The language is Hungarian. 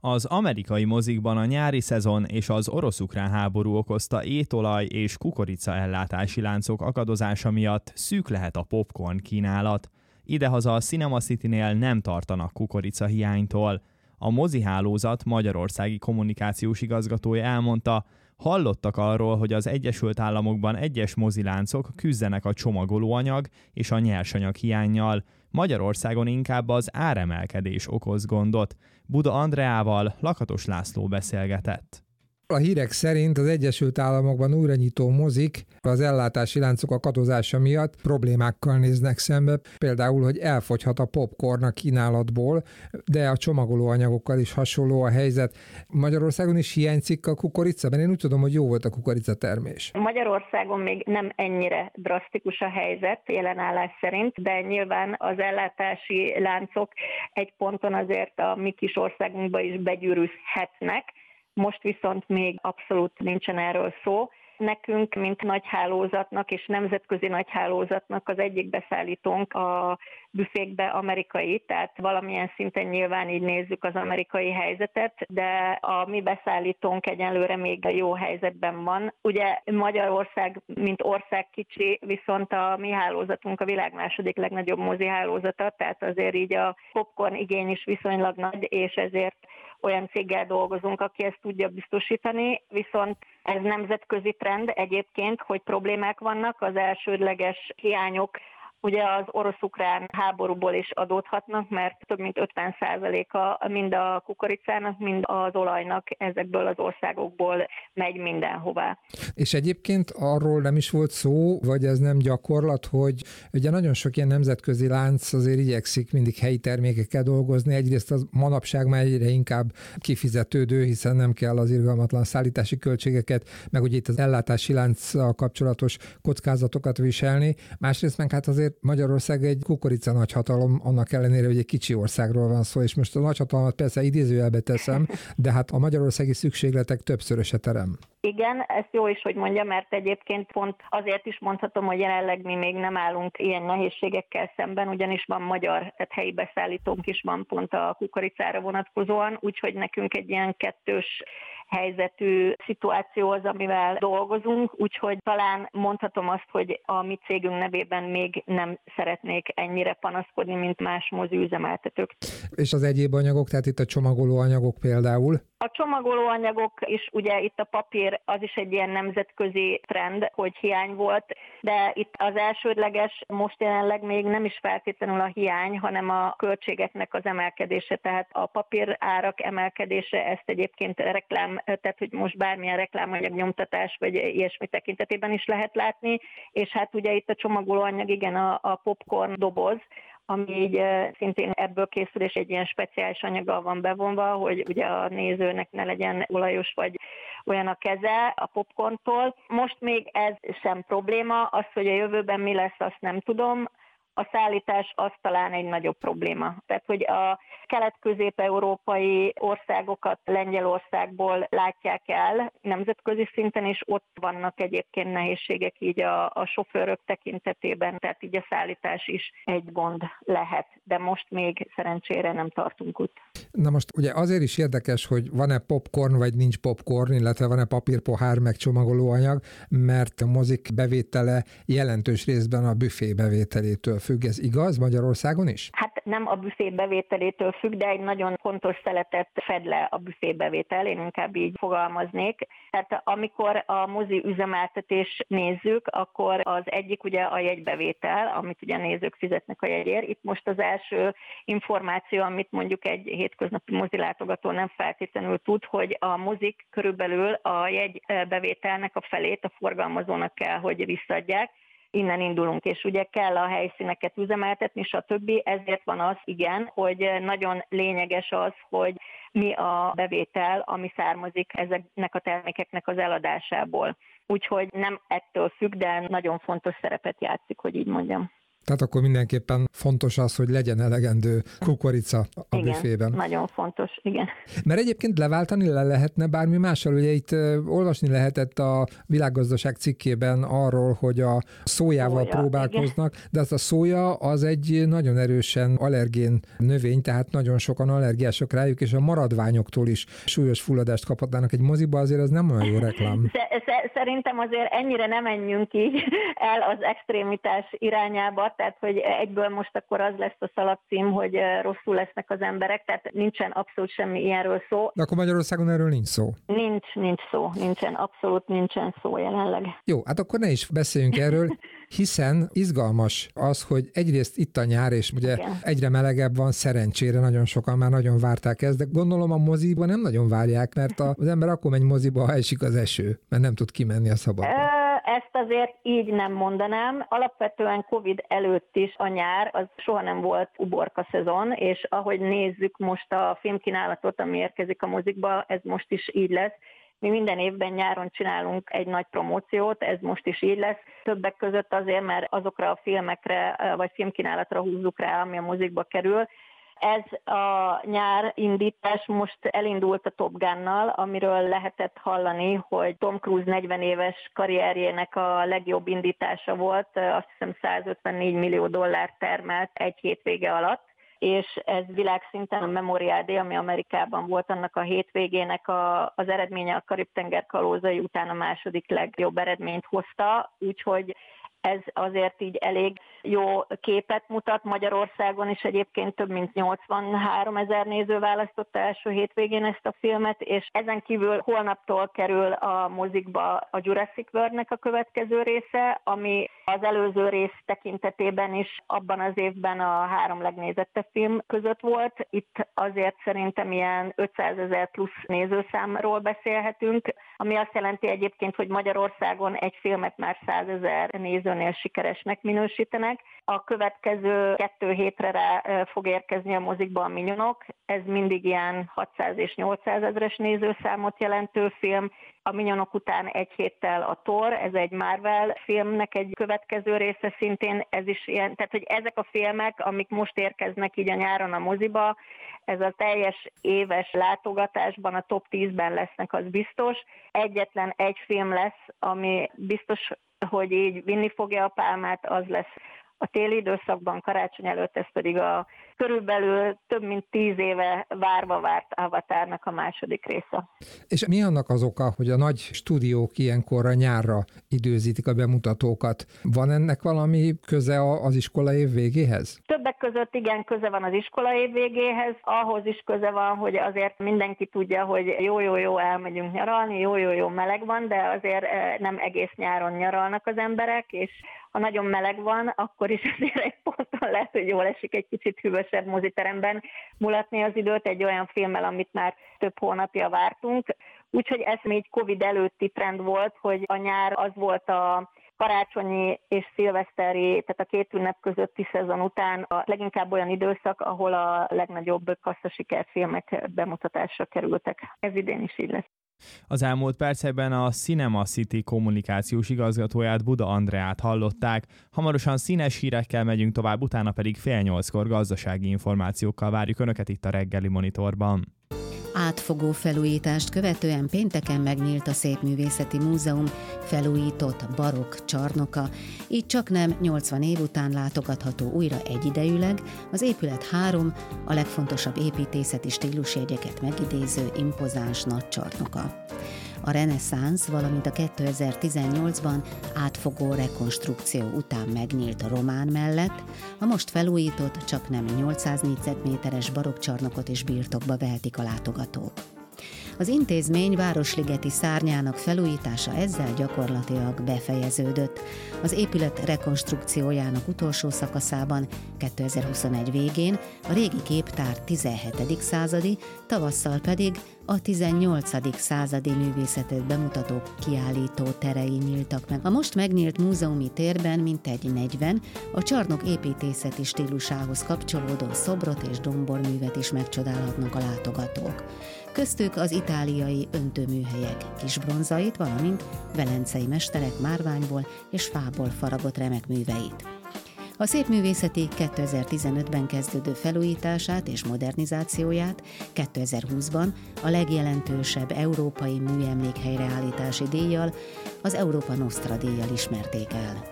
Az amerikai mozikban a nyári szezon és az orosz-ukrán háború okozta étolaj és kukorica ellátási láncok akadozása miatt szűk lehet a popcorn kínálat. Idehaza a Cinema City-nél nem tartanak kukorica hiánytól. A mozihálózat magyarországi kommunikációs igazgatója elmondta, hallottak arról, hogy az Egyesült Államokban egyes moziláncok küzdenek a csomagolóanyag és a nyersanyag hiánnyal, Magyarországon inkább az áremelkedés okoz gondot. Buda Andreával Lakatos László beszélgetett. A hírek szerint az Egyesült Államokban újra nyitó mozik az ellátási láncok akadozása miatt problémákkal néznek szembe, például, hogy elfogyhat a popcorn a kínálatból, de a csomagolóanyagokkal is hasonló a helyzet. Magyarországon is hiányzik a kukorica, mert én úgy tudom, hogy jó volt a kukoricatermés. Magyarországon még nem ennyire drasztikus a helyzet jelenállás szerint, de nyilván az ellátási láncok egy ponton azért a mi kis országunkba is begyűrűzhetnek. Most viszont még abszolút nincsen erről szó. Nekünk, mint nagyhálózatnak és nemzetközi nagyhálózatnak az egyik beszállítónk a büfékbe amerikai, tehát valamilyen szinten nyilván így nézzük az amerikai helyzetet, de a mi beszállítónk egyelőre még jó helyzetben van. Ugye Magyarország, mint ország kicsi, viszont a mi hálózatunk a világ második legnagyobb mozi hálózata, tehát azért így a popcorn igény is viszonylag nagy, és ezért olyan céggel dolgozunk, aki ezt tudja biztosítani, viszont ez nemzetközi trend egyébként, hogy problémák vannak, az elsődleges hiányok ugye az orosz-ukrán háborúból is adódhatnak, mert több mint 50%-a mind a kukoricának, mind az olajnak ezekből az országokból megy mindenhová. És egyébként arról nem is volt szó, vagy ez nem gyakorlat, hogy ugye nagyon sok ilyen nemzetközi lánc azért igyekszik mindig helyi termékekkel dolgozni. Egyrészt az manapság már egyre inkább kifizetődő, hiszen nem kell az irgalmatlan szállítási költségeket, meg ugye itt az ellátási lánccal kapcsolatos kockázatokat viselni. Másrészt meg hát azért Magyarország egy kukorica nagyhatalom, annak ellenére, hogy egy kicsi országról van szó, és most a nagyhatalmat persze idézőjelbe teszem, de hát a magyarországi szükségletek többszöröse terem. Igen, ezt jó is, hogy mondja, mert egyébként pont azért is mondhatom, hogy jelenleg mi még nem állunk ilyen nehézségekkel szemben, ugyanis van magyar, tehát helyi beszállítónk is van pont a kukoricára vonatkozóan, úgyhogy nekünk egy ilyen kettős helyzetű szituáció az, amivel dolgozunk, úgyhogy talán mondhatom azt, hogy a mi cégünk nevében még nem szeretnék ennyire panaszkodni, mint más moziüzemeltetők. És az egyéb anyagok, tehát itt a csomagolóanyagok például? A csomagolóanyagok is, ugye itt a papír, az is egy ilyen nemzetközi trend, hogy hiány volt, de itt az elsődleges most jelenleg még nem is feltétlenül a hiány, hanem a költségeknek az emelkedése, tehát a papír árak emelkedése, ezt egyébként reklám, tehát hogy most bármilyen reklámanyag nyomtatás vagy ilyesmi tekintetében is lehet látni, és hát ugye itt a csomagolóanyag, igen, a popcorn doboz, ami így szintén ebből készül, és egy ilyen speciális anyaggal van bevonva, hogy ugye a nézőnek ne legyen olajos vagy olyan a keze a popcorntól. Most még ez sem probléma, az, hogy a jövőben mi lesz, azt nem tudom. A szállítás az talán egy nagyobb probléma. Tehát, hogy a kelet-közép-európai országokat Lengyelországból látják el nemzetközi szinten, és ott vannak egyébként nehézségek így a sofőrök tekintetében, tehát így a szállítás is egy gond lehet, de most még szerencsére nem tartunk ott. Na most ugye azért is érdekes, hogy van-e popcorn, vagy nincs popcorn, illetve van-e papírpohár, meg csomagolóanyag, mert a mozik bevétele jelentős részben a büfé bevételétől függ. Ez igaz Magyarországon is? Hát nem a büfé bevételétől függ, de egy nagyon fontos szeletet fed le a büfé bevétel, én inkább így fogalmaznék. Tehát amikor a mozi üzemeltetést nézzük, akkor az egyik ugye a jegybevétel, amit ugye nézők fizetnek a jegyért. Itt most az első információ, amit mondjuk egy hétköznapi mozilátogató nem feltétlenül tud, hogy a mozik körülbelül a jegybevételnek a felét a forgalmazónak kell, hogy visszaadják. Innen indulunk, és ugye kell a helyszíneket üzemeltetni, stb. Ezért van az, igen, hogy nagyon lényeges az, hogy mi a bevétel, ami származik ezeknek a termékeknek az eladásából. Úgyhogy nem ettől függ, de nagyon fontos szerepet játszik, hogy így mondjam. Tehát akkor mindenképpen fontos az, hogy legyen elegendő kukorica a büfében. Nagyon fontos, igen. Mert egyébként leváltani lehetne bármi mással. Ugye itt olvasni lehetett a Világgazdaság cikkében arról, hogy a szójával próbálkoznak, igen. De az a szója az egy nagyon erősen allergén növény, tehát nagyon sokan allergiások rájuk, és a maradványoktól is súlyos fulladást kaphatnának egy moziba, azért az nem olyan jó reklám. Szerintem azért ennyire nem menjünk így el az extrémitás irányába, tehát hogy egyből most akkor az lesz a szalagcím, hogy rosszul lesznek az emberek, tehát nincsen abszolút semmi ilyenről szó. De akkor Magyarországon erről nincs szó? Nincs szó, abszolút nincsen szó jelenleg. Jó, hát akkor ne is beszéljünk erről, hiszen izgalmas az, hogy egyrészt itt a nyár, és ugye egyre melegebb van, szerencsére nagyon sokan már nagyon várták ezt, de gondolom a moziban nem nagyon várják, mert az ember akkor megy moziba, ha esik az eső, mert nem tud kimenni a szabadba. Ezt azért így nem mondanám. Alapvetően Covid előtt is a nyár az soha nem volt uborka szezon, és ahogy nézzük most a filmkínálatot, ami érkezik a mozikba, ez most is így lesz. Mi minden évben nyáron csinálunk egy nagy promóciót, ez most is így lesz. Többek között azért, mert azokra a filmekre vagy filmkínálatra húzzuk rá, ami a mozikba kerül. Ez a nyár indítás most elindult a Top Gunnal, amiről lehetett hallani, hogy Tom Cruise 40 éves karrierjének a legjobb indítása volt, azt hiszem $154 millió termelt egy hétvége alatt, és ez világszinten a Memorial Day, ami Amerikában volt, annak a hétvégének az eredménye a Karib-tenger kalózai után a második legjobb eredményt hozta, úgyhogy ez azért így elég jó képet mutat. Magyarországon is egyébként több mint 83 000 néző választotta első hétvégén ezt a filmet, és ezen kívül holnaptól kerül a mozikba a Jurassic World-nek a következő része, ami az előző rész tekintetében is abban az évben a 3 legnézettebb film között volt. Itt azért szerintem ilyen 500 000 plusz nézőszámról beszélhetünk, ami azt jelenti egyébként, hogy Magyarországon egy filmet már 100 000 nézőnél sikeresnek minősítenek. A következő 2 hétre rá fog érkezni a mozikba a Minyonok. Ez mindig ilyen 600 és 800 000-es nézőszámot jelentő film. A Minyonok után egy héttel a Thor, ez egy Marvel filmnek egy következő része szintén, ez is ilyen, tehát hogy ezek a filmek, amik most érkeznek így a nyáron a moziba, ez a teljes éves látogatásban a top 10-ben lesznek, az biztos. Egyetlen egy film lesz, ami biztos, hogy így vinni fogja a pálmát, az lesz a téli időszakban, karácsony előtt, ez pedig a körülbelül több mint 10 éve várva várt Avatarnak a második része. És mi annak az oka, hogy a nagy stúdiók ilyenkorra nyárra időzítik a bemutatókat? Van ennek valami köze az iskola év végéhez? Többek között igen, köze van az iskola év végéhez, ahhoz is köze van, hogy azért mindenki tudja, hogy jó, elmegyünk nyaralni, jó, meleg van, de azért nem egész nyáron nyaralnak az emberek, és ha nagyon meleg van, akkor is azért egy ponton lehet, hogy jól esik egy kicsit hűvösebb moziteremben mulatni az időt egy olyan filmmel, amit már több hónapja vártunk. Úgyhogy ez még Covid előtti trend volt, hogy a nyár az volt a karácsonyi és szilveszteri, tehát a 2 ünnep közötti szezon után a leginkább olyan időszak, ahol a legnagyobb kasszasikerfilmek bemutatásra kerültek. Ez idén is így lesz. Az elmúlt percekben a Cinema City kommunikációs igazgatóját, Buda Andreát hallották. Hamarosan színes hírekkel megyünk tovább, utána pedig 7:30 gazdasági információkkal várjuk Önöket itt a reggeli Monitorban. Átfogó felújítást követően pénteken megnyílt a Szépművészeti Múzeum felújított barokk csarnoka, így csaknem 80 év után látogatható újra egyidejűleg az épület 3 a legfontosabb építészeti stílusjegyeket megidéző impozáns nagy csarnoka. A reneszánsz, valamint a 2018-ban átfogó rekonstrukció után megnyílt a román mellett, a most felújított, csaknem 800 négyzetméteres barokkcsarnokot is birtokba vehetik a látogatók. Az intézmény városligeti szárnyának felújítása ezzel gyakorlatilag befejeződött. Az épület rekonstrukciójának utolsó szakaszában 2021 végén a régi képtár 17. századi, tavasszal pedig a 18. századi művészetet bemutató kiállító terei nyíltak meg. A most megnyílt múzeumi térben mintegy 40 a csarnok építészeti stílusához kapcsolódó szobrot és domborművet is megcsodálhatnak a látogatók. Köztük az itáliai öntőműhelyek kisbronzait, valamint velencei mesterek márványból és fából faragott remek műveit. A Szépművészeti 2015-ben kezdődő felújítását és modernizációját 2020-ban a legjelentősebb európai műemlék helyreállítási díjjal, az Európa Nostra díjjal ismerték el.